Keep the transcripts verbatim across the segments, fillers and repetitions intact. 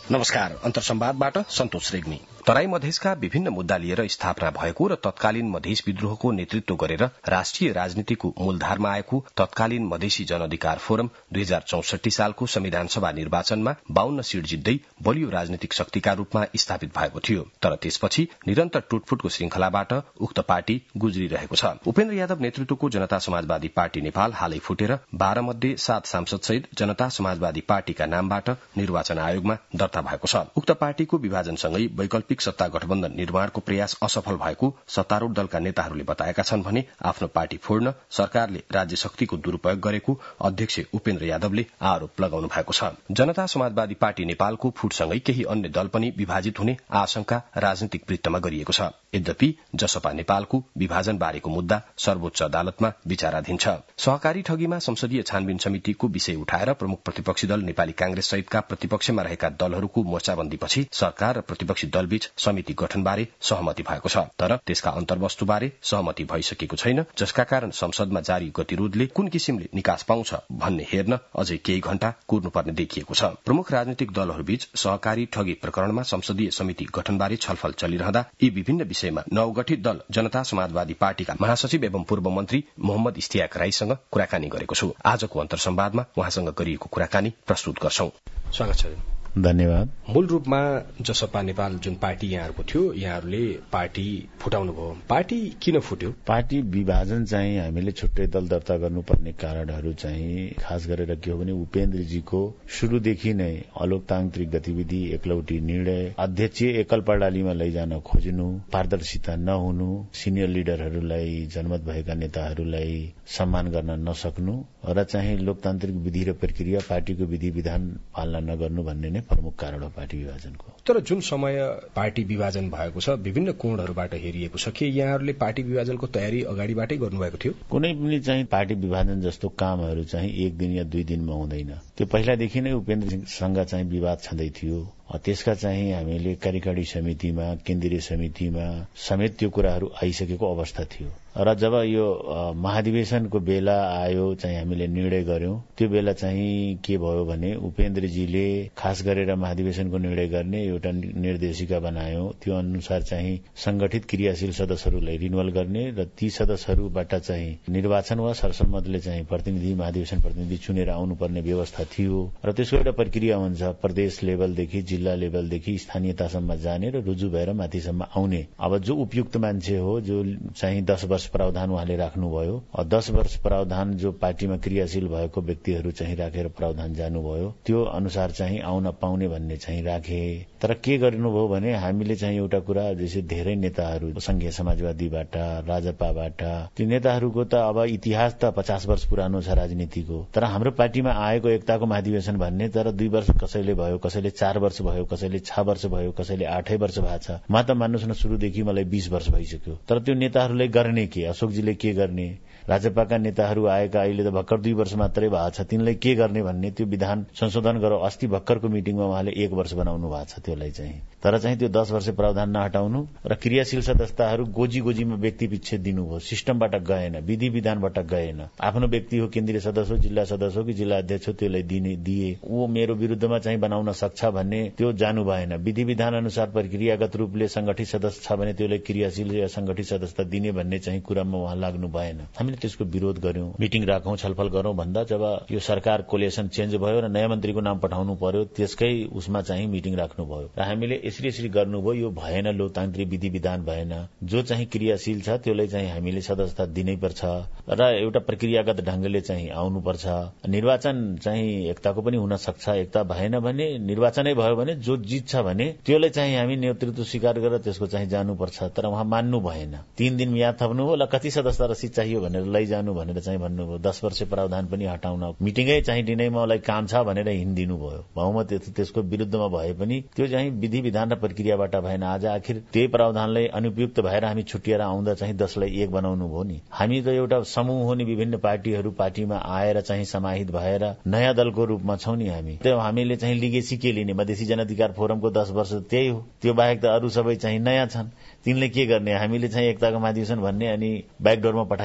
नमस्कार, अन्तर संवादबाट सन्तोष रेग्मी। तराई मधेसका विभिन्न मुद्दा लिएर स्थापना भएको र तत्कालीन मधेस विद्रोहको नेतृत्व गरेर राष्ट्रिय राजनीतिको मूलधारमा आएको तत्कालीन मधेसी जन अधिकार फोरम दुई हजार चौसठी सालको संविधान सभा निर्वाचनमा बाहन्न सीट जित्दै बलियो राजनीतिक शक्तिका रूपमा स्थापित भएको थियो। तर त्यसपछि निरन्तर टुटफुटको श्रृंखलाबाट उक्त पार्टी गुज्रिरहेको छ। उपेन्द्र यादव नेतृत्वको जनता समाजवादी पार्टी नेपाल हालै फुटेर बाह्र मध्ये सात सांसदसहित जनता समाजवादी पार्टीका नामबाट निर्वाचन आयोगमा दर्ता भएको छ। उक्त पार्टीको विभाजनसँगै वैकल्पिक सत्ता गठबन्धन निर्माणको प्रयास असफल भएको सत्तारूढ़ दलका नेताहरूले बताएका छन् भने आफ्नो पार्टी फोड्न सरकारले राज्य शक्तिको दुरूपयोग गरेको अध्यक्ष उपेन्द्र यादवले आरोप लगाउनु भएको छ। जनता समाजवादी पार्टी नेपालको फुटसँगै केही अन्य दल पनि विभाजित हुने आशंका राजनीतिक वृत्तमा गरिएको छ। यद्यपि जसपा नेपालको विभाजन बारेको मुद्दा सर्वोच्च अदालतमा विचाराधीन छ। सहकारी ठगीमा संसदीय छानबिन समितिको विषय उठाएर प्रमुख प्रतिपक्षी दल नेपाली कांग्रेस सहितका प्रतिपक्षमा रहेका दलहरूको मोर्चाबन्दीपछि सरकार र प्रतिपक्षी दलबीच समिति गठनबारे सहमति भएको छ। तर त्यसका अन्तर्वस्तुबारे सहमति भइसकेको छैन, जसका कारण संसदमा जारी गतिरोधले कुन किसिमले निकास पाउँछ भन्ने हेर्न अझै केही घण्टा कुर्नुपर्ने देखिएको छ। प्रमुख राजनीतिक दलहरूबीच सहकारी ठगी प्रकरणमा संसदीय समिति गठनबारे छलफल चलिरहँदा यी विभिन्न विषयमा नवगठित दल जनता समाजवादी पार्टीका महासचिव एवं पूर्व मन्त्री मोहम्मद इस्तियाक राईसँग कुराकानी गरेको छु। आजको अन्तर संवादमा उहाँसँग गरिएको कुराकानी प्रस्तुत गर्छौं। स्वागत छ। धन्यवाद। मूल रूपमा जसपा नेपाल जुन पार्टी यहाँहरूको थियो, यहाँहरूले पार्टी फुटाउनु भयो। पार्टी किन फुट्यो? पार्टी विभाजन चाहिँ हामीले छुट्टै दल दर्ता गर्नुपर्ने कारणहरू चाहिँ खास गरेर के हो भने उपेन्द्रजीको शुरूदेखि नै अलोकतान्त्रिक गतिविधि, एकलौटी निर्णय, अध्यक्षीय एकल प्रणालीमा लैजान खोज्नु, पारदर्शिता नहुनु, सिनियर लिडरहरूलाई, जनमत भएका नेताहरूलाई सम्मान गर्न नसक्नु र चाहिँ लोकतान्त्रिक विधि र प्रक्रिया, पार्टीको विधि विधान पालना नगर्नु भन्ने नै प्रमुख कारण हो पार्टी विभाजनको। तर जुन समय पार्टी विभाजन भएको छ, विभिन्न कोणहरूबाट हेरिएको छ कि यहाँहरूले पार्टी विभाजनको तयारी अगाडिबाटै गर्नुभएको थियो? कुनै पनि चाहिँ पार्टी विभाजन जस्तो कामहरू चाहिँ एक दिन या दुई दिनमा हुँदैन। त्यो पहिलादेखि नै उपेन्द्रसँग चाहिँ विवाद छँदै थियो। त्यसका चाहिँ हामीले कार्यकारी समितिमा, केन्द्रीय समितिमा समेत त्यो कुराहरू आइसकेको अवस्था थियो र जब यो महाधिवेशनको बेला आयो चाहिँ हामीले निर्णय गर्यौं। त्यो बेला चाहिँ के भयो भने उपेन्द्रजीले खास गरेर महाधिवेशनको निर्णय गर्ने एउटा निर्देशिका बनायो। त्यो अनुसार चाहिँ संगठित क्रियाशील सदस्यहरूलाई रिन्युअल गर्ने र ती सदस्यहरूबाट चाहिँ निर्वाचन वा सर्वसम्मतले चाहिँ प्रतिनिधि, महाधिवेशन प्रतिनिधि चुनेर आउनुपर्ने व्यवस्था थियो र त्यसको एउटा प्रक्रिया हुन्छ। प्रदेश लेभलदेखि जिल्ला लेभलदेखि स्थानीयतासम्म जाने र रुजु भएर माथिसम्म आउने। अब जो उपयुक्त मान्छे हो, जो चाहिँ दस वर्ष प्रावधान उहाँले राख्नुभयो, दस वर्ष प्रावधान जो पार्टीमा क्रियाशील भएको व्यक्तिहरू चाहिँ राखेर प्रावधान जानुभयो, त्यो अनुसार चाहिँ आउन पाउने भन्ने चाहिँ राखे। तर के गर्नुभयो भने हामीले चाहिँ एउटा कुरा, जैसे धेरै नेताहरू संघीय समाजवादीबाट, राजपाबाट, त्यो नेताहरूको त अब इतिहास त पचास वर्ष पुरानो छ राजनीतिको। तर हाम्रो पार्टीमा आएको एकताको महाधिवेशन भन्ने तर दुई वर्ष कसैले भयो, कसैले चार वर्ष भयो, कसैले छ वर्ष भयो, कसैले आठै वर्ष भएको छ। म त मान्नुहोस् न, शुरूदेखि मलाई बीस वर्ष भइसक्यो। तर त्यो नेताहरूले गर्ने के? अशोकजीले के गर्ने? राजपाका नेताहरू आएका अहिले त भर्खर दुई वर्ष मात्रै भएको छ, तिनलाई के गर्ने भन्ने त्यो विधान संशोधन गरौ। अस्ति भर्खरको मिटिङमा उहाँले एक वर्ष बनाउनु भएको छ त्यसलाई चाहिँ। तर चाहिँ त्यो दस वर्ष प्रावधान नहटाउनु र क्रियाशील सदस्यताहरू गोजी गोजीमा व्यक्ति विच्छेद दिनुभयो। सिस्टमबाट गएन, विधि विधानबाट गएन। आफ्नो व्यक्ति हो, केन्द्रीय सदस्य हो, जिल्ला सदस्य हो कि जिल्ला अध्यक्ष हो, त्यसलाई दिने दिए। ऊ मेरो विरुद्धमा चाहिँ बनाउन सक्छ भन्ने त्यो जानु भएन। विधि विधान अनुसार प्रक्रियागत रूपले संगठित सदस्य छ भने त्यसलाई क्रियाशील या संगठित सदस्यता दिने भन्ने चाहिँ कुरामा उहाँ लाग्नु भएन। हामीले त्यसको विरोध गर्यौं, मिटिङ राखौं, छलफल गरौं भन्दा जब यो सरकार कोलिएसन चेन्ज भयो र नयाँ मन्त्रीको नाम पठाउनु पर्यो, त्यसकै उसमा चाहिँ मिटिङ राख्नुभयो र हामीले यसरी यसरी गर्नुभयो। यो भएन, लोकतान्त्रिक विधि विधान भएन। जो चाहिँ क्रियाशील छ त्यसलाई चाहिँ हामीले सदस्यता दिनै पर्छ र एउटा प्रक्रियागत ढंगले चाहिँ आउनुपर्छ। निर्वाचन चाहिँ एकताको पनि हुन सक्छ। एकता भएन भने, निर्वाचनै भयो भने जो जित्छ भने त्यसलाई चाहिँ हामी नेतृत्व स्वीकार गरेर त्यसको चाहिँ जानुपर्छ। तर उहाँ मान्नु भएन। तीन दिन याद थप्नु हो, ल कति सदस्यता रसिद चाहियो भनेर लैजानु भनेर चाहिँ भन्नुभयो। दस वर्ष प्रावधान पनि हटाउन, मिटिङै चाहिँ दिनै मलाई काम छ भनेर हिँडिदिनु भयो। बहुमत त्यसको विरुद्धमा भए पनि त्यो चाहिँ विधि विधान र प्रक्रियाबाट भएन। आज आखिर त्यही प्रावधानलाई अनुपयुक्त भएर हामी छुटिएर आउँदा चाहिँ दसलाई एक बनाउनु भयो नि। हामी त एउटा समूह हो नि, विभिन्न पार्टीहरू पार्टीमा आएर चाहिँ समाहित भएर नयाँ दलको रूपमा छौं नि हामी। त्यो हामीले चाहिँ लिगेसी के लिने? मधेसी जनअधिकार फोरमको दस वर्ष त्यही हो। त्यो बाहेक त अरू सबै चाहिँ नयाँ छन्। तिनले के गर्ने? हामीले चाहिँ एकताको महाधिवेशन भन्ने अनि ब्याकडोरमा पठाइदिने भन्ने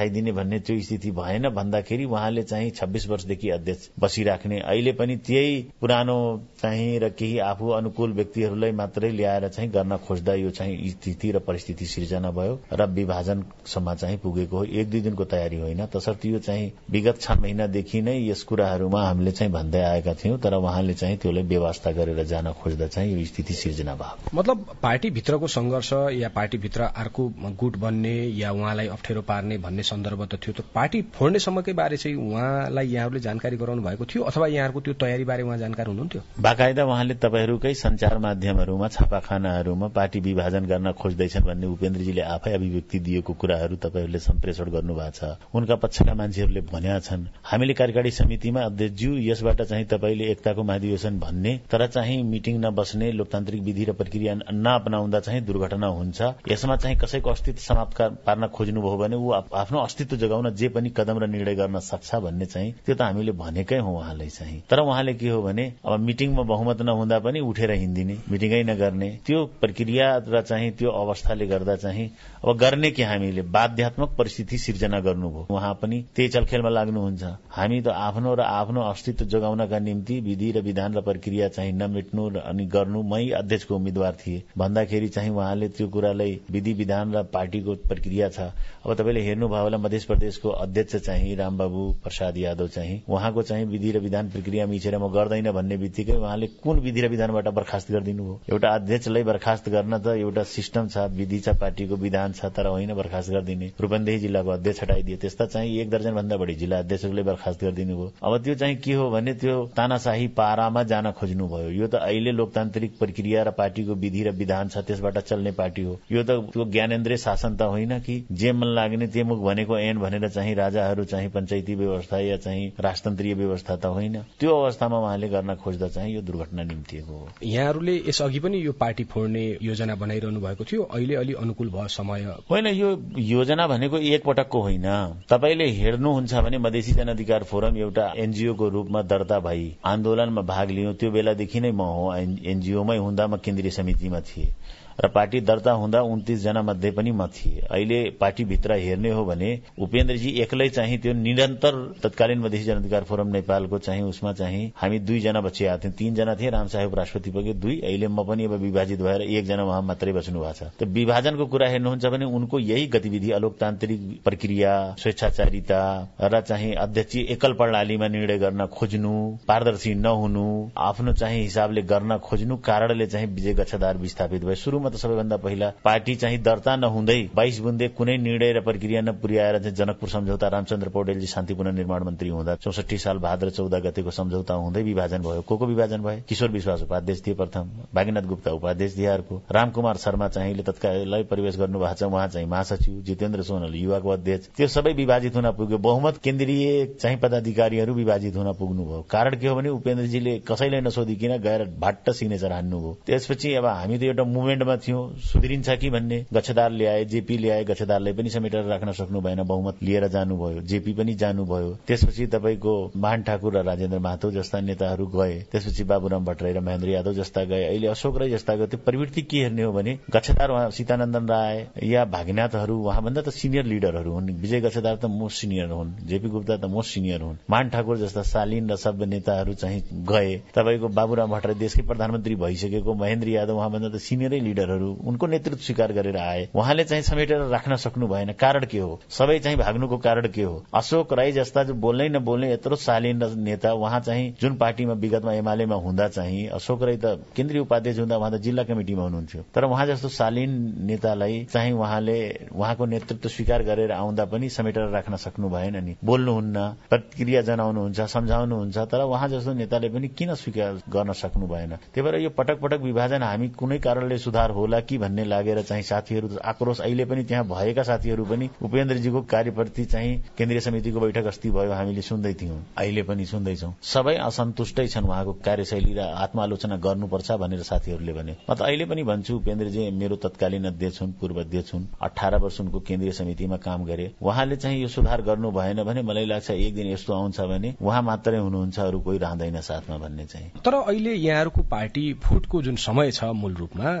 भन्ने त्यो स्थिति भएन भन्दाखेरि उहाँले चाहिँ छब्बीस वर्षदेखि अध्यक्ष बसिराख्ने, अहिले पनि त्यही पुरानो चाहिँ र केही आफू अनुकूल व्यक्तिहरूलाई मात्रै ल्याएर चाहिँ गर्न खोज्दा यो चाहिँ स्थिति र परिस्थिति सिर्जना भयो र विभाजनसम्म चाहिँ पुगेको हो। एक दुई दिनको तयारी होइन, तसर्थ यो चाहिँ विगत छ महिनादेखि नै यस कुराहरूमा हामीले चाहिँ भन्दै आएका थियौं, तर उहाँले चाहिँ त्यसलाई व्यवस्था गरेर जान खोज्दा चाहिँ यो स्थिति सिर्जना भयो। मतलब पार्टी भित्रको संघर्ष या पार्टी भित्र अर्को गुट बन्ने या उहाँलाई अप्ठ्यारो पार्ने भन्ने सन्दर्भ त थियो, त पार्टी फोड्नेसम्मकै बारे चाहिँ उहाँलाई यहाँहरूले जानकारी गराउनु भएको थियो अथवा यहाँहरूको त्यो तयारी बारे उहाँ जानकार हुनुहुन्थ्यो? बाकायदा उहाँले तपाईहरूकै संचार माध्यमहरूमा छापाखानाहरूमा पार्टी विभाजन गर्न खोज्दैछन् भन्ने उपेन्द्रजीले आफै अभिव्यक्ति दिएको कुराहरू तपाईहरूले सम्प्रेषण गर्नुभएको छ। उनका पक्षका मान्छेहरूले भनेका छन् हामीले कार्यकारी समितिमा अध्यक्षज्यू यसबाट चाहिँ तपाईले एकताको महाधिवेशन भन्ने, तर चाहिँ मिटिङ नबस्ने, लोकतान्त्रिक विधि र प्रक्रिया नअपनाउँदा चाहिँ दुर्घटना हुन्छ, यसमा चाहिँ कसैको अस्तित्व समाप्त पार्न खोज्नुभयो भने ऊ आफ्नो अस्तित्व जगाउन जे पनि कदम र निर्णय गर्न सक्छ भन्ने चाहिँ त्यो त हामीले भनेकै हो उहाँलाई चाहिँ। तर उहाँले के हो भने अब मिटिङमा बहुमत नहुँदा पनि उठेर हिँडिदिने, मिटिङै नगर्ने, त्यो प्रक्रिया र चाहिँ त्यो अवस्थाले गर्दा चाहिँ अब गर्ने कि हामीले बाध्यात्मक परिस्थिति सिर्जना गर्नुभयो। उहाँ पनि त्यही चलखेलमा लाग्नुहुन्छ। हामी त आफ्नो र आफ्नो अस्तित्व जोगाउनका निम्ति विधि र विधान र प्रक्रिया चाहिँ नमेट्नु अनि गर्नु, मै अध्यक्षको उम्मेद्वार थिए भन्दाखेरि चाहिँ उहाँले त्यो कुरालाई विधि विधान र पार्टीको प्रक्रिया छ। अब तपाईले हेर्नुभयो होला मध्य प्रदेशको अध्यक्ष चाहिँ रामबाबु प्रसाद यादव चाहिँ उहाँको चाहिँ विधि र विधान प्रक्रिया मिचेर म गर्दैन भन्ने बित्तिकै उहाँले कुन विधि र विधानबाट बर्खास्त गरिदिनु हो? एउटा अध्यक्षलाई बर्खास्त गर्न त एउटा सिस्टम छ, विधि छ, पार्टीको विधान छ, तर होइन बर्खास्त गरिदिने। रूपन्देही जिल्लाको अध्यक्ष हटाइदिए, त्यस्ता चाहिँ एक दर्जन भन्दा बढी जिल्ला अध्यक्षहरूले बर्खास्त गरिदिनु हो। अब त्यो चाहिँ के हो भने त्यो तानाशाही पारामा जान खोज्नु भयो। यो त अहिले लोकतान्त्रिक प्रक्रिया र पार्टीको विधि र विधान छ, त्यसबाट चल्ने पार्टी हो। यो त त्यो ज्ञानेन्द्रीय शासन त होइन कि जे मन लाग्ने त्यो मुख भनेको ऐन भनेर चाहिँ राजाहरू चाहिँ पञ्चायती व्यवस्था या चाहिँ राजतन्त्रीय व्यवस्था त होइन। त्यो अवस्थामा उहाँले गर्न खोज्दा चाहिँ यो दुर्घटना निम्तिएको हो। यहाँहरूले यसअघि पनि यो पार्टी फोड्ने योजना बनाइरहनु भएको थियो, अहिले अलि अनुकूल भयो समय? होइन, यो योजना भनेको एक पटकको होइन। तपाईले हेर्नुहुन्छ भने मधेसी जनाधिकार फोरम एउटा एनजीओ को रूपमा दर्ता भई आन्दोलनमा भाग लियो। त्यो बेलादेखि नै म हो एनजीओमै हुँदा म केन्द्रीय समितिमा थिए र पार्टी दर्ता हुँदा उन्तीस जना मध्ये पनि म थिए। अहिले पार्टी भित्र हेर्ने हो भने उपेन्द्रजी एक्लै चाहिँ त्यो निरन्तर तत्कालीन मधेसी जनाधिकार फोरम नेपालको चाहिँ उसमा चाहिँ हामी दुईजना बचिया थियौं, तीनजना थिए, रामसाहेब राष्ट्रपति पुगे दुई, अहिले म पनि अब विभाजित भएर एकजना उहाँ मात्रै बच्नु भएको छ। त विभाजनको कुरा हेर्नुहुन्छ भने उनको यही गतिविधि अलोकतान्त्रिक प्रक्रिया, स्वेच्छाचारिता र चाहिँ अध्यक्ष एकल प्रणालीमा निर्णय गर्न खोज्नु, पारदर्शी नहुनु, आफ्नो चाहिँ हिसाबले गर्न खोज्नु कारणले चाहिँ विजय गच्छदार विस्थापित भए। सुरु त सबैभन्दा पहिला पार्टी चाहिँ दर्ता नहुँदै बाइस बुन्दे कुनै निर्णय र प्रक्रिया नपुर्याएर चाहिँ जनकपुर सम्झौता रामचन्द्र पौडेलजी शान्ति पुनर्निर्माण मन्त्री हुँदा चौसठी साल भाद्र चौध गतेको सम्झौता हुँदै विभाजन भयो। को को विभाजन भए? किशोर विश्वास उपाध्यक्ष थिए प्रथम, भागीनाथ गुप्ता उपाध्यक्ष थिए अर्को, रामकुमार शर्मा चाहिँ तत्काललाई प्रवेश गर्नु भएको छ, उहाँ चाहिँ महासचिव, जितेन्द्र सोनल युवाको अध्यक्ष। त्यो सबै विभाजित हुन पुग्यो। बहुमत केन्द्रीय चाहिँ पदाधिकारीहरू विभाजित हुन पुग्नुभयो। कारण के हो भने उपेन्द्रजीले कसैलाई नसोधिकिन गएर भाट्ट सिग्नेचर हान्नुभयो। त्यसपछि अब हामी त एउटा मुभमेन्टमा थियो, सुध्रिन्छ कि भन्ने गच्छदार ल्याए, जेपी ल्याए, गच्छदारलाई पनि समेटेर राख्न सक्नु भएन, बहुमत लिएर जानुभयो, जेपी पनि जानुभयो। त्यसपछि तपाईको महान ठाकुर र राजेन्द्र महतो जस्ता नेताहरू गए, त्यसपछि बाबुराम भट्टराई र महेन्द्र यादव जस्ता गए, अहिले अशोक राई जस्ता गए। त्यो प्रवृत्ति के हेर्ने हो भने गच्छदार उहाँ सीतानन्दन राय या भागीनाथहरू उहाँभन्दा त सिनियर लिडरहरू हुन्, विजय गच्छदार त मोस्ट सिनियर हुन्, जेपी गुप्ता त मोस्ट सिनियर हुन्, महान ठाकुर जस्ता शालीन र सभ्य नेताहरू चाहिँ गए। तपाईँको बाबुराम भट्टराई देशकै प्रधानमन्त्री भइसकेको, महेन्द्र यादव उहाँभन्दा त सिनियरै लिडरहरू उनको नेतृत्व स्वीकार गरेर आए। उहाँले चाहिँ समेटेर राख्न सक्नु भएन। कारण के हो? सबै चाहिँ भाग्नुको कारण के हो? अशोक राई जस्ता जो बोल्नै नबोल्ने यत्रो शालीन नेता, उहाँ चाहिँ जुन पार्टीमा विगतमा एमालेमा हुँदा चाहिँ अशोक राई त केन्द्रीय उपाध्यक्ष हुँदा उहाँ त जिल्ला कमिटिमा हुनुहुन्थ्यो, तर उहाँ जस्तो शालीन नेतालाई चाहिँ उहाँले उहाँको नेतृत्व स्वीकार गरेर आउँदा पनि समेटेर राख्न सक्नु भएन नि। बोल्नुहुन्न, प्रतिक्रिया जनाउनुहुन्छ, सम्झाउनुहुन्छ, तर उहाँ जस्तो नेताले पनि किन स्वीकार गर्न सक्नु भएन? त्यही भएर यो पटक पटक विभाजन हामी कुनै कारणले सुधार होला कि भन्ने लागेर चाहिँ साथीहरू आक्रोश अहिले पनि त्यहाँ भएका साथीहरू पनि उपेन्द्रजीको कार्यप्रति चाहिँ केन्द्रीय समितिको बैठक अस्ति भयो, हामीले सुन्दै थियौं, अहिले पनि सुन्दैछौं। सबै असन्तुष्टै छन् उहाँको कार्यशैली र आत्मालोचना गर्नुपर्छ भनेर साथीहरूले भने। म त अहिले पनि भन्छु उपेन्द्रजी मेरो तत्कालीन अध्यक्ष हुन्, पूर्व अध्यक्ष हुन्, अठारह वर्ष उनको केन्द्रीय समितिमा काम गरे। उहाँले चाहिँ यो सुधार गर्नु भएन भने मलाई लाग्छ एक दिन यस्तो आउँछ भने उहाँ मात्रै हुनुहुन्छ, अरू कोही रहँदैन साथमा भन्ने चाहिँ। तर अहिले यहाँहरूको पार्टी फुटको जुन समय छ मूल रूपमा समय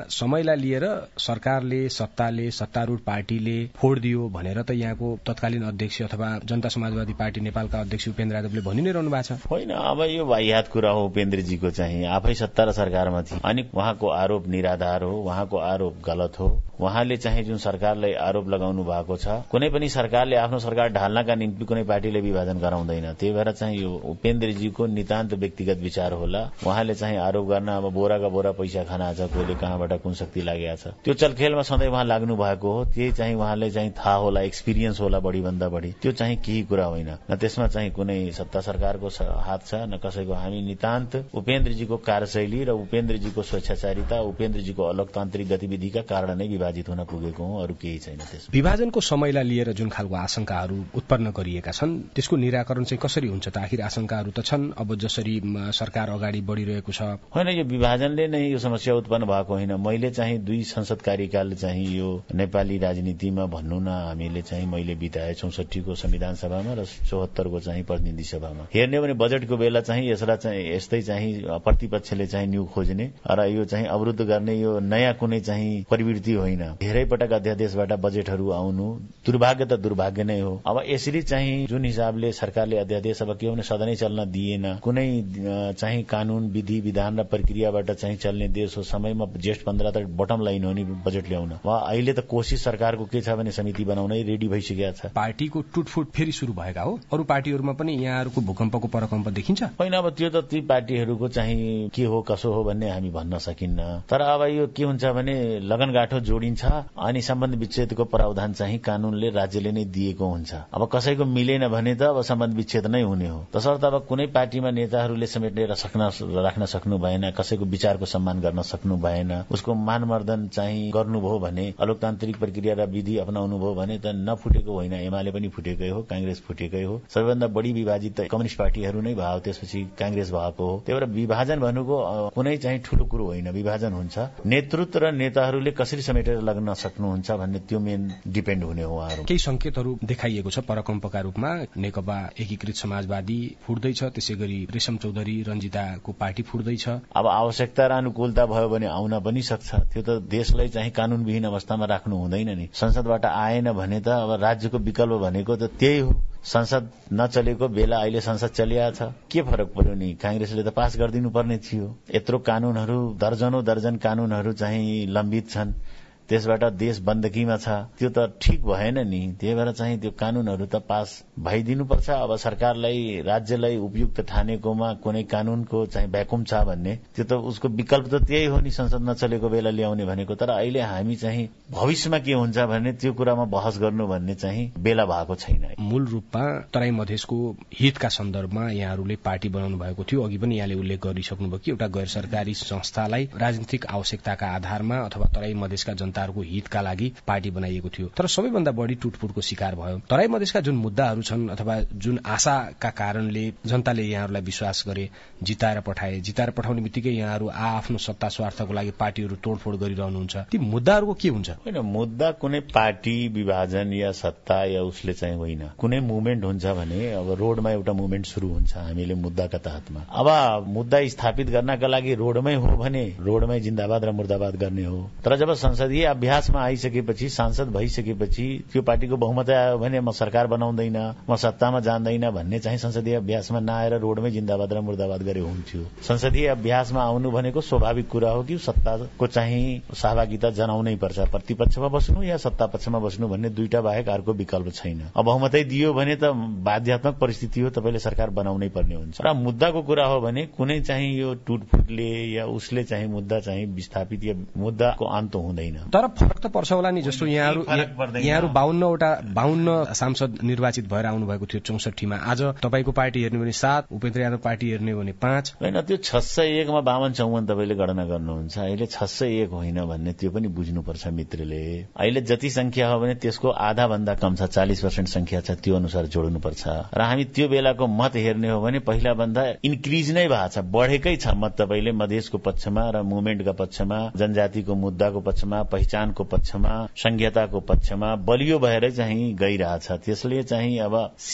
समयलाई लिएर सरकारले, सत्ताले, सत्तारूढ पार्टीले फोड दियो भनेर त यहाँको तत्कालीन अध्यक्ष अथवा जनता समाजवादी पार्टी नेपालका अध्यक्ष उपेन्द्र यादवले भनि नै रहनु भएको छ। होइन, अब यो वाहियात कुरा हो। उपेन्द्रजीको चाहिँ आफै सत्ता र सरकारमा थिए अनि उहाँको आरोप निराधार हो, उहाँको आरोप गलत हो। उहाँले चाहिँ जुन सरकारलाई आरोप लगाउनु भएको छ, कुनै पनि सरकारले आफ्नो सरकार ढाल्नका निम्ति कुनै पार्टीले विभाजन गराउँदैन। त्यही भएर चाहिँ यो उपेन्द्रजीको नितान्त व्यक्तिगत विचार होला। उहाँले चाहिँ आरोप गर्न अब बोराका बोरा पैसा खाना छ, कोहीले कहाँबाट कुन शक्ति लागेको छ, त्यो चलखेलमा सधैँ उहाँ लाग्नु भएको हो। त्यही चाहिँ उहाँले चाहिँ थाहा होला, एक्सपिरियन्स होला बढी भन्दा बढी। त्यो चाहिँ केही कुरा होइन, न त्यसमा चाहिँ कुनै सत्ता सरकारको हात छ न कसैको। हामी नितान्त उपेन्द्रजीको कार्यशैली र उपेन्द्रजीको स्वेच्छाचारिता, उपेन्द्रजीको अलोकतान्त्रिक गतिविधिका कारण नै विभाजित हुन पुगेको हो, अरू केही छैन। त्यसमा विभाजनको समयलाई लिएर जुन खालको आशंकाहरू उत्पन्न गरिएका छन् त्यसको निराकरण चाहिँ कसरी हुन्छ त? आखिर आशंकाहरू त छन्, अब जसरी सरकार अगाडि बढिरहेको छ। होइन, यो विभाजनले नै यो समस्या उत्पन्न भएको होइन। मैले चाहिँ दुई संसद कार्यकाल चाहिँ यो नेपाली राजनीतिमा भन्नु न, हामीले चाहिँ मैले बिताए चौसठीको संविधान सभामा र चौहत्तरको चाहिँ प्रतिनिधि सभामा। हेर्ने भने बजेटको बेला चाहिँ यसलाई चाहिँ यस्तै चाहिँ प्रतिपक्षले चाहिँ न्यू खोज्ने र यो चाहिँ अवरुद्ध गर्ने यो नयाँ कुनै चाहिँ प्रवृत्ति होइन। धेरै पटक अध्यादेशबाट बजेटहरू आउनु दुर्भाग्य त दुर्भाग्य नै हो। अब यसरी चाहिँ जुन हिसाबले सरकारले अध्यादेश अब के भने सदनै चल्न दिएन, कुनै चाहिँ कानून विधि विधान र प्रक्रियाबाट चाहिँ चल्ने देश हो। समयमा जेठ पन्ध्र त बटम लाइन हो नि बजेट ल्याउन। अहिले त कोशिश सरकारको के छ भने समिति बनाउनै रेडी भइसकेको छ। पार्टीको टुटफुट फेरि शुरू भएका हो। अरू पार्टीहरूमा पनि यहाँहरूको भूकम्पको परकम्प देखिन्छ? होइन, अब त्यो त ती पार्टीहरूको चाहिँ के हो कसो हो भन्ने हामी भन्न सकिन्न। तर अब यो के हुन्छ भने लगनगाठो जोडिन्छ अनि सम्बन्ध विच्छेदको प्रावधान चाहिँ कानूनले राज्यले नै दिएको हुन्छ। अब कसैको मिलेन भने त अब सम्बन्ध विच्छेद नै हुने हो। तसर्थ अब कुनै पार्टीमा नेताहरूले समेटेर सक्न राख्न सक्नु भएन, कसैको विचारको सम्मान गर्न सक्नु भएन, उसको मानमर्दन चाहिँ गर्नुभयो भने, अलोकतान्त्रिक प्रक्रिया र विधि अपनाउनु भयो भने त नफुटेको होइन। एमाले पनि फुटेकै हो, कांग्रेस फुटेकै हो। सबैभन्दा बढी विभाजित त कम्युनिस्ट पार्टीहरू नै भयो, त्यसपछि कांग्रेस भएको हो। त्यही भएर विभाजन भन्नुको कुनै चाहिँ ठूलो कुरो होइन। विभाजन हुन्छ, नेतृत्व र नेताहरूले कसरी समेटेर लाग्न सक्नुहुन्छ भन्ने त्यो मेन डिपेन्ड हुने हो। उहाँहरू केही संकेतहरू देखाइएको छ परकम्पका रूपमा। नेकपा एकीकृत समाजवादी फुट्दैछ, त्यसै गरी रेशम चौधरी रञ्जिताको पार्टी फुट्दैछ। अब आवश्यकता र अनुकूलता भयो भने आउन पनि सक्छ। त्यो त देशलाई चाहिँ कानूनविहीन अवस्थामा राख्नु हुँदैन नि। संसदबाट आएन भने त अब राज्यको विकल्प भनेको त त्यही हो। संसद नचलेको बेला अहिले संसद चलिया छ, के फरक पर्यो नि? कांग्रेसले त पास गरिदिनु पर्ने थियो। यत्रो कानूनहरू, दर्जनौं दर्जन कानूनहरू चाहिँ लम्बित छन्, त्यसबाट देश बन्दकीमा छ। त्यो त ठिक भएन नि। त्यही भएर चाहिँ त्यो कानूनहरू त पास भइदिनुपर्छ। अब सरकारलाई राज्यलाई उपयुक्त ठानेकोमा कुनै कानूनको चाहिँ भ्याकुम छ भन्ने त्यो त उसको विकल्प त त्यही हो नि, संसद नचलेको बेला ल्याउने भनेको। तर अहिले हामी चाहिँ भविष्यमा के हुन्छ भने त्यो कुरामा बहस गर्नु भन्ने चाहिँ बेला भएको छैन। मूल रूपमा तराई मधेसको हितका सन्दर्भमा यहाँहरूले पार्टी बनाउनु भएको थियो। अघि पनि यहाँले उल्लेख गरिसक्नुभयो कि एउटा गैर सरकारी संस्थालाई राजनीतिक आवश्यकताका आधारमा अथवा तराई मधेसका जनताहरूको हितका लागि पार्टी बनाइएको थियो। तर सबैभन्दा बढी टुटफुटको शिकार भयो। तराई मधेसका जुन मुद्दाहरू छन् अथवा जुन आशाका कारणले जनताले यहाँहरूलाई विश्वास गरे, जिताएर पठाए, जिताएर पठाउने बित्तिकै यहाँहरू आफ्नो सत्ता स्वार्थको लागि पार्टीहरू तोडफोड गरिरहनुहुन्छ। ती मुद्दाहरूको के हुन्छ? होइन, मुद्दा कुनै पार्टी विभाजन या सत्ता या उसले चाहिँ होइन। कुनै मुभमेन्ट हुन्छ भने अब रोडमा एउटा मुभमेन्ट शुरू हुन्छ हामीले मुद्दाका तहतमा। अब मुद्दा स्थापित गर्नका लागि रोडमै हो भने रोडमै जिन्दाबाद र मुर्दाबाद गर्ने हो। तर जब संसदीय अभ्यासमा आइसकेपछि, सांसद भइसकेपछि त्यो पार्टीको बहुमत आयो भने म सरकार बनाउँदैन, म सत्तामा जान्दैन भन्ने चाहिँ संसदीय अभ्यासमा नआएर रोडमै जिन्दाबाद र मुर्दाबाद गरे हुन्थ्यो। संसदीय अभ्यासमा आउनु भनेको स्वाभाविक कुरा हो कि सत्ताको चाहिँ सहभागिता जनाउनै पर्छ। प्रतिपक्षमा बस्नु या सत्ता पक्षमा बस्नु भन्ने दुईटा बाहेक अर्को विकल्प छैन। अब बहुमतै दियो भने त बाध्यात्मक परिस्थिति हो, तपाईले सरकार बनाउनै पर्ने हुन्छ। र मुद्दाको कुरा हो भने कुनै चाहिँ यो टुटफुटले या उसले चाहिँ मुद्दा चाहिँ विस्थापित या मुद्दाको अन्त हुँदैन। तर फरक त पर्छ होला नि। जस्तो यहाँहरू यहाँहरू बाहन्नवटा बाहन्न सांसद निर्वाचित भएर आउनु भएको थियो चौसठीमा। आज तपाईँको पार्टी हेर्ने भने सात, उपेन्द्र यादव पार्टी हेर्ने भने पाँच। होइन, त्यो छ सय एकमा बावन चौवन तपाईँले गणना गर्नुहुन्छ। अहिले छ सय एक होइन भन्ने त्यो पनि बुझ्नुपर्छ मित्रले। अहिले जति संख्या हो भने त्यसको आधा भन्दा कम छ, चालिस पर्सेन्ट संख्या छ, त्यो अनुसार जोड्नुपर्छ। र हामी त्यो बेलाको मत हेर्ने हो भने पहिला भन्दा इन्क्रिज नै भएको छ, बढेकै छ मत। तपाईँले मधेसको पक्षमा र मुभमेन्टका पक्षमा, जनजातिको मुद्दाको पक्षमा, पहिचानको पक्षमा, संघीयताको पक्षमा बलियो भएर चाहिँ गइरहेछ। त्यसले चाहिँ अब सीट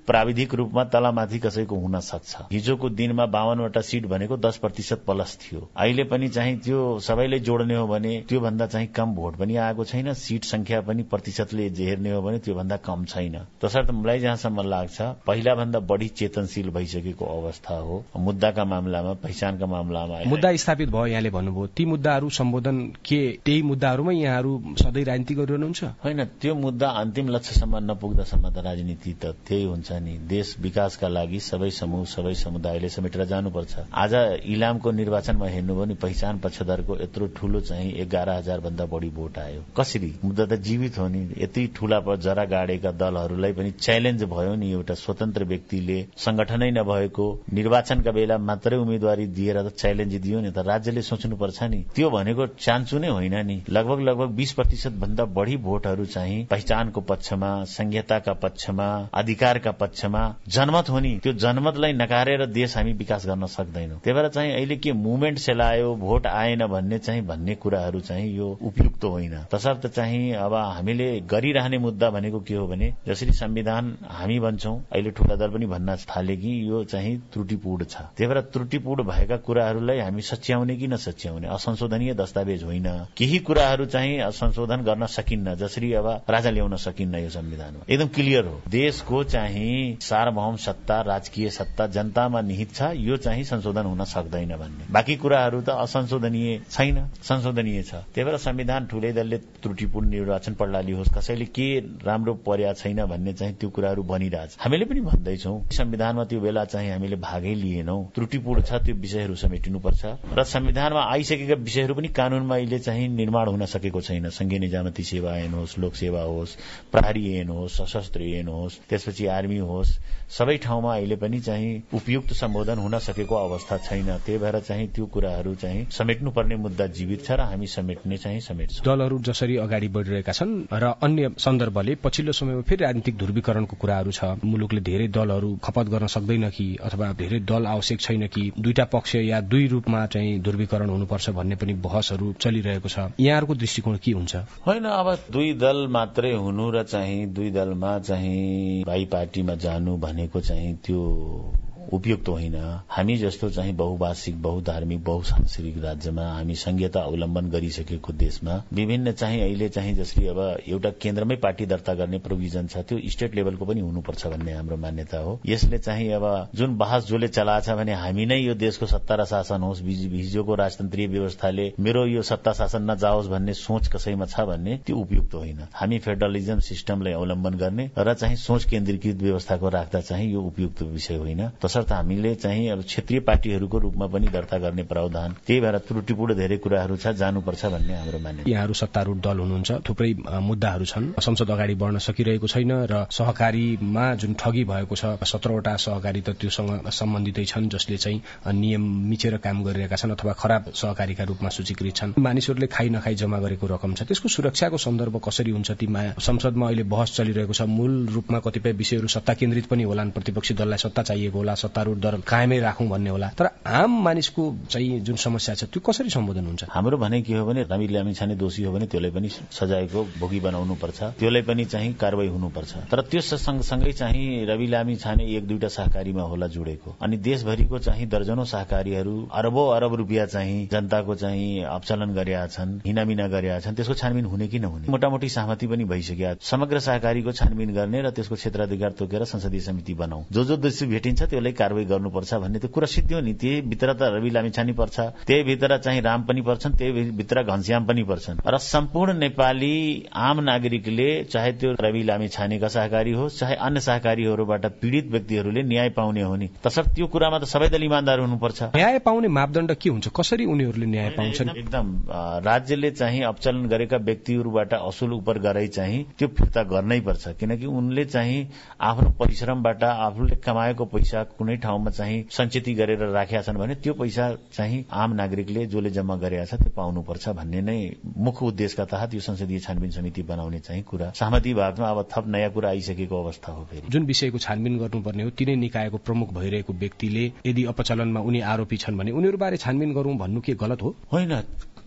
प्राविधिक रूपमा तलमाथि कसैको हुन सक्छ। हिजोको दिनमा बावनवटा सीट भनेको दस प्रतिशत प्लस थियो। अहिले पनि चाहिँ त्यो सबैले जोड्ने हो भने त्यो भन्दा चाहिँ कम भोट पनि आएको छैन, सीट संख्या पनि प्रतिशतले हेर्ने हो भने त्यो भन्दा कम छैन। तसर्थ मलाई जहाँसम्म लाग्छ पहिला भन्दा बढी चेतनशील भइसकेको अवस्था हो। मुद्दाका मामलामा, पहिचानका मामलामा मुद्दा स्थापित भयो। यहाँले भन्नुभयो ती मुद्दाहरू सम्बोधन के त्यही मुद्दाहरूमा यहाँहरू सधैँ राजनीति गरिरहनुहुन्छ? होइन, त्यो मुद्दा अन्तिम लक्ष्यसम्म नपुग्दासम्म त राजनीति त त्यही हुन्छ नि। देश विकासका लागि सबै समूह सबै समुदायले समेटेर जानुपर्छ। आज इलामको निर्वाचनमा हेर्नुभयो नि पहिचान पक्षधरको यत्रो ठूलो चाहिँ एघार हजार भन्दा बढी भोट आयो। कसरी? मुद्दा त जीवित हो नि। यति ठूला जरा गाडेका दलहरूलाई पनि च्यालेन्ज भयो नि। एउटा स्वतन्त्र व्यक्तिले संगठनै नभएको निर्वाचनका बेला मात्रै उम्मेदवारी दिएर त च्यालेन्ज दियो नि त। राज्यले सोच्नुपर्छ नि। त्यो भनेको चान्चु नै होइन नि। लगभग लगभग बीस प्रतिशत भन्दा बढी भोटहरू चाहिँ पहिचानको पक्षमा, संहिताका पक्षमा, अधिकारका पक्षमा जनमत हो नि। त्यो जनमतलाई नकारेर देश हामी विकास गर्न सक्दैनौं। त्यही भएर चाहिँ अहिले के मुभमेन्ट सेलायो, भोट आएन भन्ने चाहिँ भन्ने कुराहरू चाहिँ यो उपयुक्त होइन। तसर्थ चाहिँ अब हामीले गरिरहने मुद्दा भनेको के हो भने जसरी संविधान हामी भन्छौं, अहिले ठूला दल पनि भन्न थाले कि यो चाहिँ त्रुटिपूर्ण छ। त्यही भएर त्रुटिपूर्ण भएका कुराहरूलाई हामी सच्याउने कि नसच्याउने, असंशोधनीय दस्तावेज होइन। केही कुराहरू चाहिँ संशोधन गर्न सकिन्न, जसरी अब राजा ल्याउन सकिन्न। यो संविधानमा एकदम क्लियर हो। देशको चाहिँ सार्वभौम सत्ता, राजकीय सत्ता जनतामा निहित छ, यो चाहिँ संशोधन हुन सक्दैन भन्ने। बाँकी कुराहरू त असंशोधनीय छैन, संशोधनीय छ। त्यही भएर संविधान ठूलै दलले त्रुटिपूर्ण निर्वाचन प्रणाली होस्, कसैले के राम्रो पर्या छैन भन्ने चाहिँ त्यो कुराहरू बनिरहेछ। हामीले पनि भन्दैछौँ संविधानमा त्यो बेला चाहिँ हामीले भागै लिएनौं। त्रुटिपूर्ण छ, त्यो विषयहरू समेटिनुपर्छ र संविधानमा आइसकेका विषयहरू पनि कानूनमा अहिले चाहिँ निर्माण हुन सकेको छैन। संघीय निजामती सेवा ऐन होस्, लोक सेवा होस्, प्रहरी ऐन होस्, सशस्त्र ऐन होस्, त्यसपछि आर्मी होस्, सबै ठाउँमा अहिले पनि चाहिँ उपयुक्त सम्बोधन हुन सकेको अवस्था छैन। त्यही भएर चाहिँ त्यो कुराहरू चाहिँ समेट्नुपर्ने मुद्दा जीवित छ र हामी समेट्ने चाहिँ समेट्छौं। दलहरू जसरी अगाडि बढिरहेका छन् र अन्य सन्दर्भले पछिल्लो समयमा फेरि राजनीतिक ध्रुवीकरणको कुराहरू छ। मुलुकले धेरै दलहरू खपत गर्न सक्दैन कि अथवा धेरै दल आवश्यक छैन कि दुईटा पक्ष या दुई रूपमा चाहिँ ध्रुवीकरण हुनुपर्छ भन्ने पनि बहसहरू चलिरहेको छ। यहाँहरूको दृष्टिकोण के हुन्छ? होइन, अब दुई दल मात्रै हुनु र चाहिँ दुई दलमा चाहिँ बाई पार्टीमा जानु भनेको चाहिँ त्यो उपयुक्त होइन। हामी जस्तो चाहिँ बहुभाषिक, बहुधार्मिक, बहुसांस्कृतिक राज्यमा हामी संघीयता अवलम्बन गरिसकेको देशमा विभिन्न चाहिँ अहिले चाहिँ जसरी अब एउटा केन्द्रमै पार्टी दर्ता गर्ने प्रोभिजन छ, त्यो स्टेट लेभलको पनि हुनुपर्छ भन्ने हाम्रो मान्यता हो। यसले चाहिँ अब जुन बहस जसले चलाछ भने हामी नै यो देशको सत्ता र शासन होस्, हिजोको राजतन्त्रीय व्यवस्थाले मेरो यो सत्ता शासन नजाओस् भन्ने सोच कसैमा छ भने त्यो उपयुक्त होइन। हामी फेडरलिजम सिस्टमलाई अवलम्बन गर्ने र चाहिँ सोच केन्द्रीकृत व्यवस्थाको राख्दा चाहिँ यो उपयुक्त विषय होइन। तसर्थ हामीले चाहिँ अब क्षेत्रीय पार्टीहरूको रूपमा पनि दर्ता गर्ने प्रावधान, त्यही भएर त्रुटिपूर्ण धेरै कुराहरू छ, जानुपर्छ भन्ने हाम्रो मान्यता। यहाँहरू सत्तारूढ दल हुनुहुन्छ, थुप्रै मुद्दाहरू छन्, संसद अगाडि बढ्न सकिरहेको छैन र सहकारीमा जुन ठगी भएको छ सत्रहवटा सहकारी त त्योसँग सम्बन्धितै छन् जसले चाहिँ नियम मिचेर काम गरिरहेका छन् अथवा खराब सहकारीका रूपमा सूचीकृत छन्। मानिसहरूले खाइ नखाइ जम्मा गरेको रकम छ, त्यसको सुरक्षाको सन्दर्भ कसरी हुन्छ? ती संसदमा अहिले बहस चलिरहेको छ। मूल रूपमा कतिपय विषयहरू सत्ता केन्द्रित पनि होलान्, प्रतिपक्षी दललाई सत्ता चाहिएको होला, सत्तारूढ दल कायमै राखौं भन्ने होला, तर आम मानिसको चाहिँ जुन समस्या छ त्यो कसरी सम्बोधन हुन्छ? हाम्रो भने के हो भने रवि लामिछाने दोषी हो भने त्यसलाई पनि सजायको भोगी बनाउनु पर्छ, त्यसलाई पनि चाहिँ कारवाही हुनुपर्छ। तर त्यो सँगसँगै चाहिँ रवि लामिछाने एक दुईटा सहकारीमा होला जुडेको, अनि देशभरिको चाहिँ दर्जनौं सहकारीहरू अरबौं अरब रुपियाँ चाहिँ जनताको चाहिँ अपचलन गरेका छन्, हिनामिना गरेका छन्, त्यसको छानबिन हुने कि नहुने मोटामोटी सहमति पनि भइसक्यो। समग्र सहकारीको छानबिन गर्ने र त्यसको क्षेत्राधिकार तोकेर संसदीय समिति बनाऊ, जो जो दोषी भेटिन्छ त्यसलाई कारवाही गर्नुपर्छ भन्ने त्यो कुरा सिद्धियो नि। त्यही भित्र त रवि लामिछाने पर्छ, त्यही भित्र चाहिँ राम पनि पर्छन्, त्यही भित्र घनश्याम पनि पर्छन् र सम्पूर्ण नेपाली आम नागरिकले चाहे त्यो रवि लामिछानेका सहकारी होस् चाहे अन्य सहकारीहरूबाट पीड़ित व्यक्तिहरूले न्याय पाउने हो नि। तसर्थ त्यो कुरामा त सबै दल इमानदार हुनुपर्छ। न्याय पाउने मापदण्ड के हुन्छ? कसरी उनीहरूले न्याय पाउँछन्? एकदम राज्यले चाहिँ अपचलन गरेका व्यक्तिहरूबाट असुल उपर गराइ चाहिँ त्यो फिर्ता गर्नै पर्छ, किनकि उनले चाहिँ आफ्नो परिश्रमबाट आफूले कमाएको पैसा कुनै ठाउँमा चाहिँ सञ्चित गरेर राखेका छन् भने त्यो पैसा चाहिँ आम नागरिकले जसले जम्मा गरेका छ त्यो पाउनुपर्छ भन्ने नै मुख्य उद्देश्यका तहत यो संसदीय छानबिन समिति बनाउने चाहिँ कुरा सहमति भागमा अब थप नयाँ कुरा आइसकेको अवस्था हो। फेरि जुन विषयको छानबिन गर्नुपर्ने हो तिनै निकायको प्रमुख भइरहेको व्यक्तिले यदि अपचलनमा उनी आरोपी छन् भने उनीहरूबारे छानबिन गरौं भन्नु के गलत हो? होइन,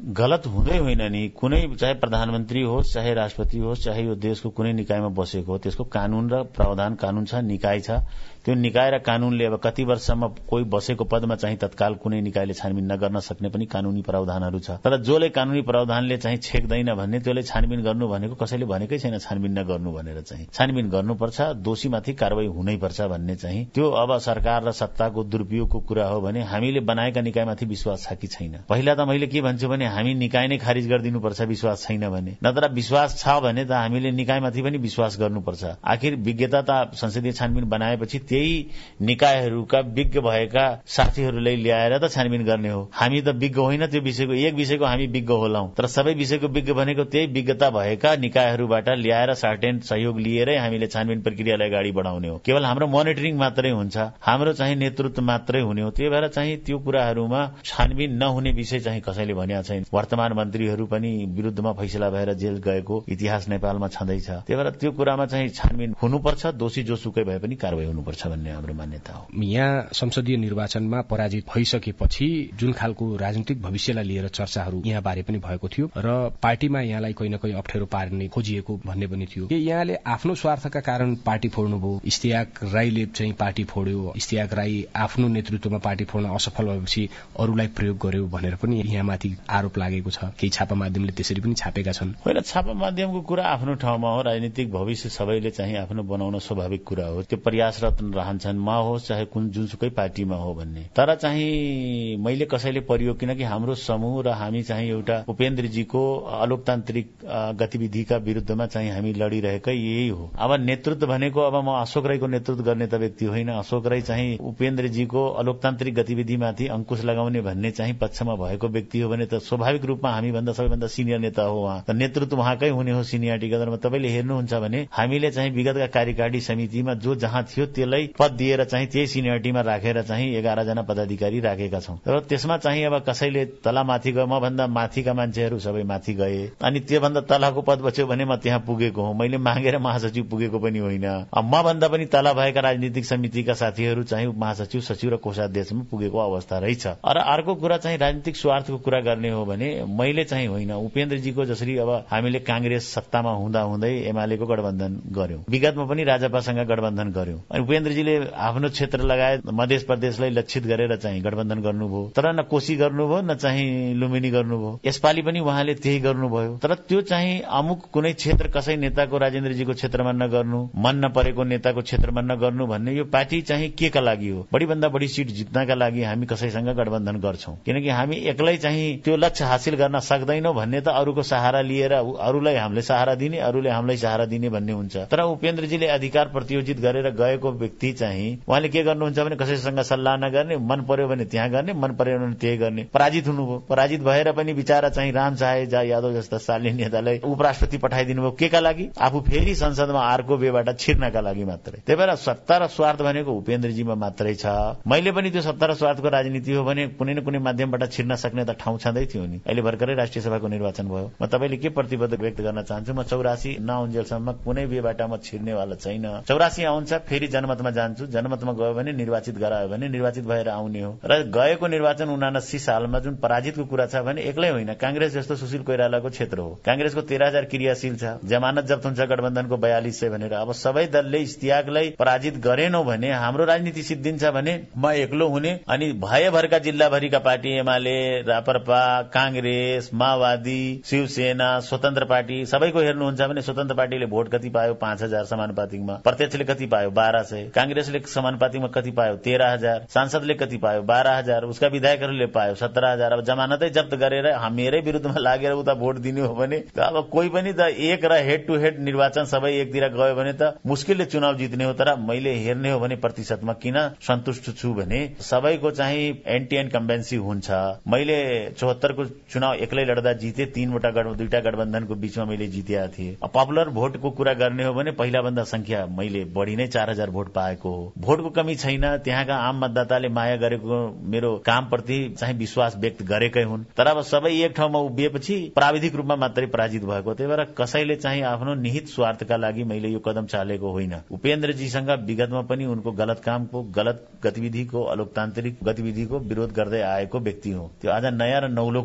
गलत हुँदै होइन नि। कुनै चाहे प्रधानमन्त्री होस्, चाहे राष्ट्रपति होस्, चाहे यो देशको कुनै निकायमा बसेको हो, त्यसको कानून र प्रावधान कानून छ, निकाय छ। त्यो निकाय र कानूनले अब कति वर्षसम्म कोही बसेको पदमा चाहिँ तत्काल कुनै निकायले छानबिन नगर्न सक्ने पनि कानूनी प्रावधानहरू छ। तर जसले कानूनी प्रावधानले चाहिँ छेक्दैन भन्ने, त्यसले छानबिन गर्नु भनेको कसैले भनेकै छैन छानबिन नगर्नु भनेर। चाहिँ छानबिन गर्नुपर्छ, दोषीमाथि कारवाही हुनैपर्छ भन्ने चाहिँ त्यो अब सरकार र सत्ताको दुरुपयोगको कुरा हो भने हामीले बनाएका निकायमाथि विश्वास छ कि छैन। पहिला त मैले के भन्छु भने हामी निकाय नै खारिज गरिदिनुपर्छ विश्वास छैन भने, नत्र विश्वास छ भने त हामीले निकायमाथि पनि विश्वास गर्नुपर्छ। आखिर विज्ञता त संसदीय छानबिन बनाएपछि त्यही निकायहरूका विज्ञ भएका साथीहरूलाई ल्याएर त छानबिन गर्ने हो। हामी त विज्ञ होइन त्यो विषयको, एक विषयको हामी विज्ञ होलाउ, तर सबै विषयको विज्ञ भनेको त्यही विज्ञता भएका निकायहरूबाट ल्याएर सर्टेन सहयोग लिएरै हामीले छानबिन प्रक्रियालाई अगाडि बढाउने हो। केवल हाम्रो मोनिटरिङ मात्रै हुन्छ, हाम्रो चाहिँ नेतृत्व मात्रै हुने हो। त्यही भएर चाहिँ त्यो कुराहरूमा छानबिन नहुने विषय चाहिँ कसैले भनेको छैन। वर्तमान मन्त्रीहरू पनि विरुद्धमा फैसला भएर जेल गएको इतिहास नेपालमा छँदैछ। त्यही भएर त्यो कुरामा चाहिँ छानबिन हुनुपर्छ, दोषी जोसुकै भए पनि कारवाही हुनुपर्छ भन्ने हाम्रो मान्यता हो। यहाँ संसदीय निर्वाचनमा पराजित भइसकेपछि जुन खालको राजनीतिक भविष्यलाई लिएर चर्चाहरू यहाँ बारे पनि भएको थियो र पार्टीमा यहाँलाई कहीँ न कहीँ अप्ठ्यारो पार्ने खोजिएको भन्ने पनि थियो कि यहाँले आफ्नो स्वार्थका कारण पार्टी फोड्नुभयो, इस्तियाक राईले चाहिँ पार्टी फोड्यो, इस्तियाक राई आफ्नो नेतृत्वमा पार्टी फोड्न असफल भएपछि अरूलाई प्रयोग गर्यो भनेर पनि यहाँ माथि आरोप लागेको छ। केही छापा माध्यमले त्यसरी पनि छापेका छन्। होइन, छापा माध्यमको कुरा आफ्नो ठाउँमा हो। राजनीतिक भविष्य सबैले चाहिँ आफ्नो बनाउन स्वाभाविक कुरा हो। त्यो प्रयासरत रहन्छन्, म होस् चाहे कुन जुनसुकै पार्टीमा हो भन्ने। तर चाहिँ मैले कसैले परियो, किनकि हाम्रो समूह र हामी चाहिँ एउटा उपेन्द्रजीको अलोकतान्त्रिक गतिविधिका विरुद्धमा चाहिँ हामी लडिरहेकै यही हो। अब नेतृत्व भनेको अब म अशोक राईको नेतृत्व गर्ने त व्यक्ति होइन। अशोक राई चाहिँ उपेन्द्रजीको अलोकतान्त्रिक गतिविधिमाथि अंकुश लगाउने भन्ने चाहिँ पक्षमा भएको व्यक्ति हो भने त स्वाभाविक रूपमा हामी भन्दा सबैभन्दा सिनियर नेता हो उहाँ, त नेतृत्व उहाँकै हुने हो सिनियरिटीका दरमा। तपाईँले हेर्नुहुन्छ भने हामीले चाहिँ विगतका कार्यकारिणी समितिमा जो जहाँ थियो त्यसलाई पद दिएर चाहिँ त्यही सिनियरिटीमा राखेर चाहिँ एघार जना पदाधिकारी राखेका छौं। र त्यसमा चाहिँ अब कसैले तला माथि गयो, म भन्दा माथिका मान्छेहरू सबै माथि गए, अनि त्यो भन्दा तलाको पद बच्यो भने म त्यहाँ पुगेको हुँ। मैले मागेर महासचिव पुगेको पनि होइन। म भन्दा पनि तला भएका राजनीतिक समितिका साथीहरू चाहिँ महासचिव, सचिव र कोषाध्यक्षमा पुगेको अवस्था रहेछ। र अर्को कुरा चाहिँ राजनीतिक स्वार्थको कुरा गर्ने हो भने मैले चाहिँ होइन, उपेन्द्रजीको जसरी अब हामीले कांग्रेस सत्तामा हुँदा हुँदै एमालेको गठबन्धन गर्यौं, विगतमा पनि राजपासँग गठबन्धन गर्यौं, अनि उपेन्द्रजीले आफ्नो क्षेत्र लगायत मध्य प्रदेशलाई लक्षित गरेर चाहिँ गठबन्धन गर्नुभयो। तर न कोशी गर्नुभयो न चाहिँ लुम्बिनी गर्नुभयो। यसपालि पनि उहाँले त्यही गर्नुभयो। तर त्यो चाहिँ अमुक कुनै क्षेत्र कसै नेताको राजेन्द्रजीको क्षेत्रमा नगर्नु, मन नपरेको नेताको क्षेत्रमा नगर्नु भन्ने यो पार्टी चाहिँ के का लागि हो? बढी भन्दा बढी सीट जित्नका लागि हामी कसैसँग गठबन्धन गर्छौं, किनकि हामी एक्लै चाहिँ त्यो लक्ष्य हासिल गर्न सक्दैनौं भन्ने त अरूको सहारा लिएर अरूलाई हामीले सहारा दिने, अरूले हामीलाई सहारा दिने भन्ने हुन्छ। तर उपेन्द्रजीले अधिकार प्रतियोजित गरेर गएको व्यक्ति चाहिँ उहाँले के गर्नुहुन्छ भने कसैसँग सल्लाह नगर्ने, मन पर्यो भने त्यहाँ गर्ने, मन पर्यो भने त्यही गर्ने। पराजित हुनुभयो। पराजित भएर पनि विचारा चाहिँ राम चाहे जा यादव जस्ता शालीन नेतालाई उपराष्ट्रपति पठाइदिनु भयो। के का लागि? आफू फेरि संसदमा अर्को बेबाट छिर्नका लागि मात्रै। त्यही भएर सत्ता र स्वार्थ भनेको उपेन्द्रजीमा मात्रै छ। मैले पनि त्यो सत्ता र स्वार्थको राजनीति हो भने कुनै न कुनै माध्यमबाट छिर्न सक्ने त ठाउँ छँदै थियो नि। अहिले भर्खरै राष्ट्रिय सभाको निर्वाचन भयो। म तपाईँले के प्रतिबद्ध व्यक्त गर्न चाहन्छु, म चौरासी नआउन्जेलसम्म कुनै बेबाट म छिर्नेवाला छैन। चौरासी आउँछ फेरि जनमतमा जान्छु, जनमतमा गयो भने निर्वाचित गरायो भने निर्वाचित भएर आउने हो। र गएको निर्वाचन उनासी सालमा जुन पराजितको कुरा छ भने एक्लै होइन, कांग्रेस जस्तो सुशील कोइरालाको क्षेत्र हो। कांग्रेसको तेह्र हजार क्रियाशील छ, जमानत जब्त हुन्छ गठबन्धनको बयालिस सय भनेर। अब सबै दलले इस्तियाकलाई पराजित गरेनौ भने हाम्रो राजनीति सिद्धिन्छ भने म एक्लो हुने, अनि भयभरका जिल्लाभरिका पार्टी एमाले, राप्रपा, कांग्रेस, माओवादी, शिवसेना, स्वतन्त्र पार्टी सबैको हेर्नुहुन्छ भने स्वतन्त्र पार्टीले भोट कति पायो? पाँच हजार समानुपातिकमा। प्रत्यक्षले कति पायो? बाह्र सय। कांग्रेसले समानुपातिकमा कति पायो? तेह्र हजार। सांसदले कति पायो? बाह्र हजार। उसका विधायकहरूले पायो सत्र हजार। अब जमानतै जब्त गरेर मेरै विरुद्धमा लागेर उता भोट दिने हो भने अब कोही पनि त एक र हेड टु हेड निर्वाचन सबै एकतिर गयो भने त मुस्किलले चुनाव जित्ने हो। तर मैले हेर्ने हो भने प्रतिशतमा किन सन्तुष्ट छु भने सबैको चाहिँ एन्टी इन्कम्बेन्सी हुन्छ। मैले चौहत्तर को चुनाव एक्लै लड्दा जिते, तीनवटा दुईटा गठबन्धनको बीचमा मैले जितेका थिएँ। पपुलर भोटको कुरा गर्ने हो भने पहिला भन्दा संख्या मैले बढी नै चार हजार भोट पाएको हो। भोटको कमी छैन, त्यहाँका आम मतदाताले माया गरेको मेरो कामप्रति चाहिँ विश्वास व्यक्त गरेकै हुन्। तर अब सबै एक ठाउँमा उभिएपछि प्राविधिक रूपमा मात्रै पराजित भएको। त्यही भएर कसैले चाहिँ आफ्नो निहित स्वार्थका लागि मैले यो कदम चालेको होइन। उपेन्द्रजीसँग विगतमा पनि उनको गलत कामको, गलत गतिविधिको, अलोकतान्त्रिक गतिविधिको विरोध गर्दै आएको व्यक्ति हो। त्यो आज नयाँ र नौलो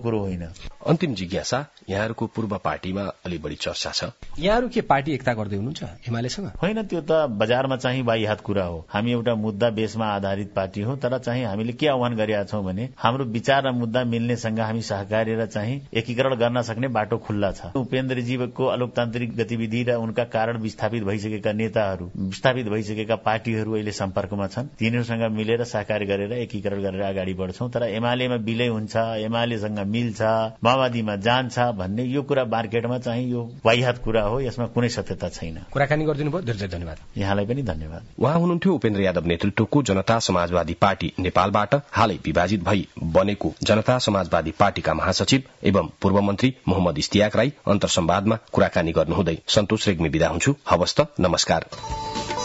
कुरो होइन। अन्तिम जिज्ञासा, यहाँहरूको पूर्व पार्टीमा अलि बढी चर्चा छ, यहाँहरू के पार्टी एकता गर्दै हुनुहुन्छ एमालेसँग? होइन, त्यो त बजारमा चाहिँ वाइहात कुरा हो। हामी एउटा मुद्दा बेसमा आधारित पार्टी हो, तर चाहिँ हामीले के आह्वान गरेका छौं भने हाम्रो विचार र मुद्दा मिल्नेसँग हामी सहकारी र चाहिँ एकीकरण गर्न सक्ने बाटो खुल्ला छ। उपेन्द्रजीको अलोकतान्त्रिक गतिविधि र उनका कारण विस्थापित भइसकेका नेताहरू, विस्थापित भइसकेका पार्टीहरू अहिले सम्पर्कमा छन्। तिनीहरूसँग मिलेर सहकारी गरेर एकीकरण गरेर अगाडि बढ्छौं। तर एमालेमा विलय हुन्छ, एमालेसँग मिल्छ, माओवादीमा जान्छ भन्ने यो कुरा मार्केटमा चाहिँ यो वाइहात कुरा हो, यसमा कुनै सत्यता छैन। कुराकानी गरिदिनु भयो, धेरै धेरै धन्यवाद। यहाँलाई पनि धन्यवाद। उहाँ हुनुहुन्थ्यो उपेन्द्र यादव नेतृत्वको जनता समाजवादी पार्टी नेपालबाट हालै विभाजित भई बनेको जनता समाजवादी पार्टीका महासचिव एवं पूर्व मन्त्री मोहम्मद इस्तियाक राई। अन्तर्संवादमा कुराकानी गर्नुहुँदै सन्तोष रेग्मी बिदा हुन्छु। हवस् त, नमस्कार।